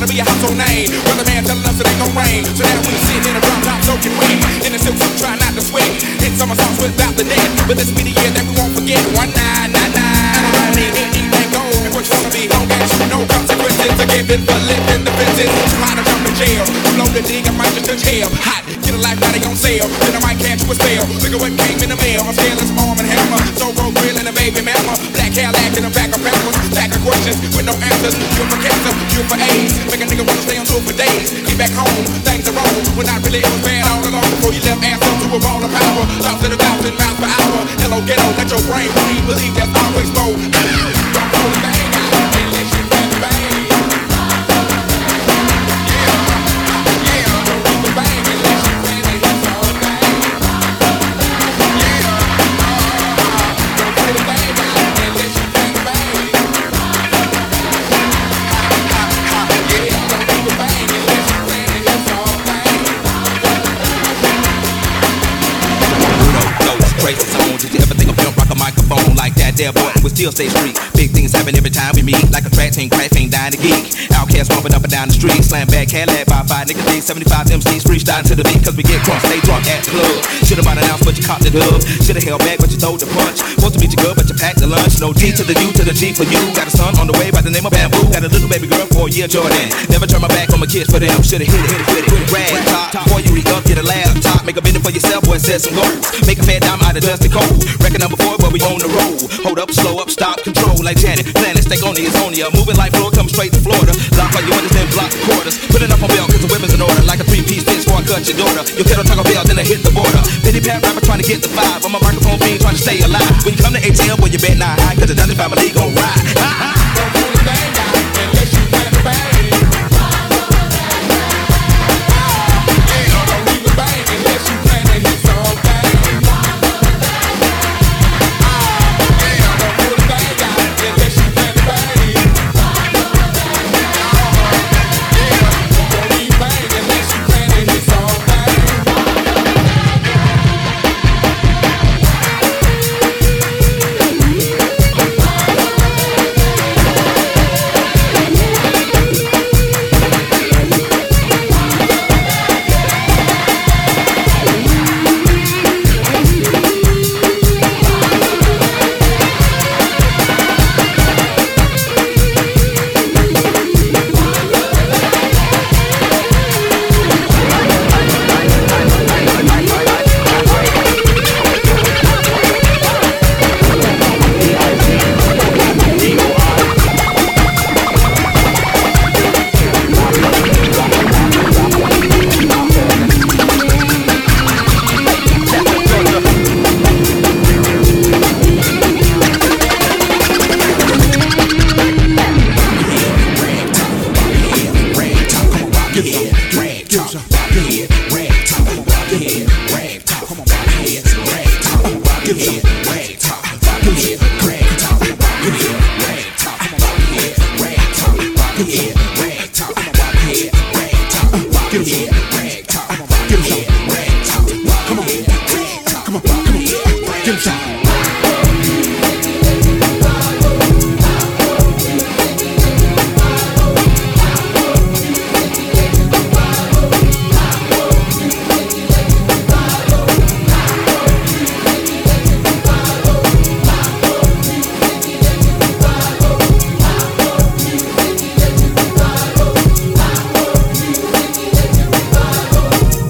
be a household name. Weatherman telling us it ain't gon' rain. So now we sitting in a drop top soaking wet. In the silk suit, try not to sweat. Hit somersaults without the net. But this be the year that we won't forget. 1999. Anything goes. And what you wanna be, long as you know consequences are given for living the fences. Too hot to jump in jail. Too low to dig, I might just touch hell. Hot, get a life body on sale. Then I might catch you a spell. Look at what came in the mail. I'm scaleless arm and hammer. So road grill and a baby mama. Black Cadillac in the back of backwards. Stack of questions with no answers. You for cancer, you for AIDS. Make a nigga wanna stay on tour for days. Get back home, things are wrong. When not really, it was bad all along. Before you left ass up to a ball of power. Thoughts at 1,000 miles per hour. Hello, ghetto, let your brain believe there's always more. Don't hold it back. Unless you bang bang. There, boy, we still stay street. Big things happen every time we meet. Like a track team, crash ain't dying to geek. Outcasts bumping up and down the street. Slam back, Cadillac by 5 niggas, D 75 MCs freestyle to the beat. Cause we get drunk, stay drunk at the club. Should've bought an ounce, but you caught the dub. Should've held back, but you throw the punch. Supposed to meet you good, but you packed the lunch. No D to the U to the G for you. Got a son on the way by the name of Bamboo. Got a little baby girl for a year, Jordan. Never turn my back on my kids for them. Should've hit it with it. Rag top, before you re-up, get a laptop. Make a minute for yourself, boy, set some goals. Make a fair dime out of dusty cold. Record number 4, but we on the road. Hold up, slow up, stop, control like Janet. Planet, stay on the Azonia. Moving like floor, come straight to Florida. Lock on your windows, then block the quarters. Put it up on belt, cause the weapon's in order. Like a 3-piece bitch before I cut your daughter. Your kettle Taco Bell, then I hit the border. Pity pat rapper trying to get the 5. On my microphone being trying to stay alive. When you come to ATL, boy, you bet not high, cause the Dundee family gon' ride.